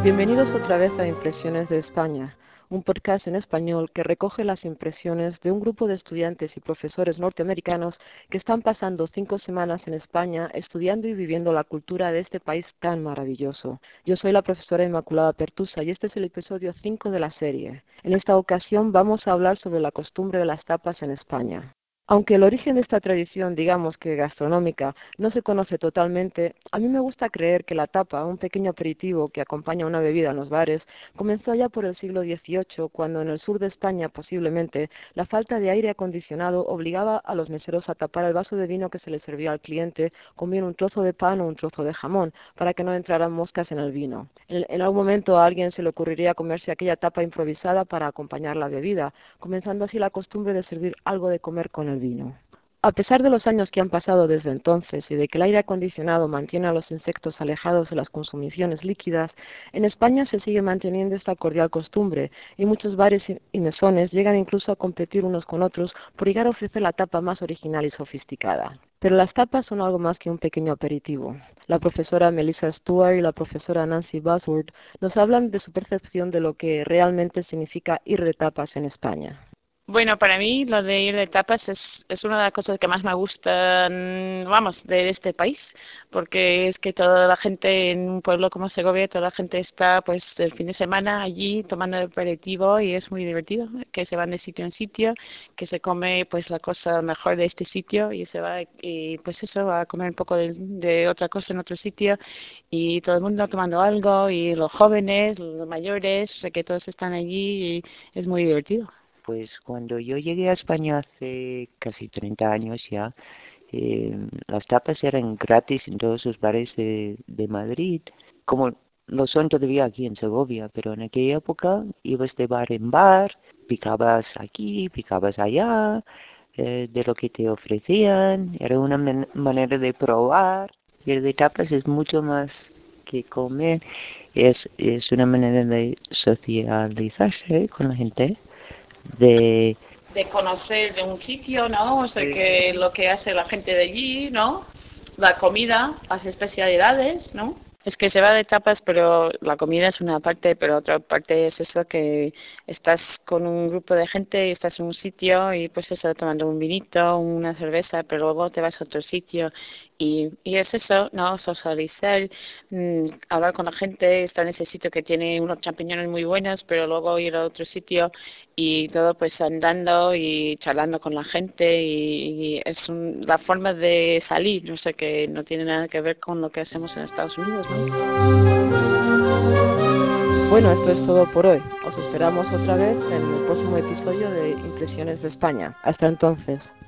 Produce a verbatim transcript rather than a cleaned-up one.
Bienvenidos otra vez a Impresiones de España, un podcast en español que recoge las impresiones de un grupo de estudiantes y profesores norteamericanos que están pasando cinco semanas en España estudiando y viviendo la cultura de este país tan maravilloso. Yo soy la profesora Inmaculada Pertusa y este es el episodio cinco de la serie. En esta ocasión vamos a hablar sobre la costumbre de las tapas en España. Aunque el origen de esta tradición, digamos que gastronómica, no se conoce totalmente, a mí me gusta creer que la tapa, un pequeño aperitivo que acompaña a una bebida en los bares, comenzó ya por el siglo dieciocho, cuando en el sur de España, posiblemente, la falta de aire acondicionado obligaba a los meseros a tapar el vaso de vino que se le servía al cliente con bien un trozo de pan o un trozo de jamón, para que no entraran moscas en el vino. En, en algún momento a alguien se le ocurriría comerse aquella tapa improvisada para acompañar la bebida, comenzando así la costumbre de servir algo de comer con el vino. A pesar de los años que han pasado desde entonces y de que el aire acondicionado mantiene a los insectos alejados de las consumiciones líquidas, en España se sigue manteniendo esta cordial costumbre y muchos bares y mesones llegan incluso a competir unos con otros por llegar a ofrecer la tapa más original y sofisticada. Pero las tapas son algo más que un pequeño aperitivo. La profesora Melissa Stewart y la profesora Nancy Bosworth nos hablan de su percepción de lo que realmente significa ir de tapas en España. Bueno, para mí lo de ir de tapas es, es una de las cosas que más me gustan, vamos, de este país, porque es que toda la gente en un pueblo como Segovia, toda la gente está pues el fin de semana allí tomando el aperitivo y es muy divertido, que se van de sitio en sitio, que se come pues la cosa mejor de este sitio y se va y pues eso, va a comer un poco de, de otra cosa en otro sitio y todo el mundo tomando algo y los jóvenes, los mayores, o sea que todos están allí y es muy divertido. Pues cuando yo llegué a España hace casi treinta años ya, eh, las tapas eran gratis en todos los bares de, de Madrid, como lo son todavía aquí en Segovia, pero en aquella época ibas de bar en bar, picabas aquí, picabas allá, eh, de lo que te ofrecían, era una man- manera de probar. Y el de tapas es mucho más que comer, es, es una manera de socializarse con la gente de De conocer de un sitio, ¿no? O sea, sí, que lo que hace la gente de allí, ¿no? La comida, las especialidades, ¿no? Es que se va de tapas, pero la comida es una parte, pero otra parte es eso que estás con un grupo de gente y estás en un sitio y pues eso, tomando un vinito, una cerveza, pero luego te vas a otro sitio y, y es eso, ¿no? Socializar, mmm, hablar con la gente, estar en ese sitio que tiene unos champiñones muy buenos, pero luego ir a otro sitio y todo pues andando y charlando con la gente y, y es un, la forma de salir, no sé, que no tiene nada que ver con lo que hacemos en Estados Unidos, ¿no? Bueno, esto es todo por hoy. Os esperamos otra vez en el próximo episodio de Impresiones de España. Hasta entonces.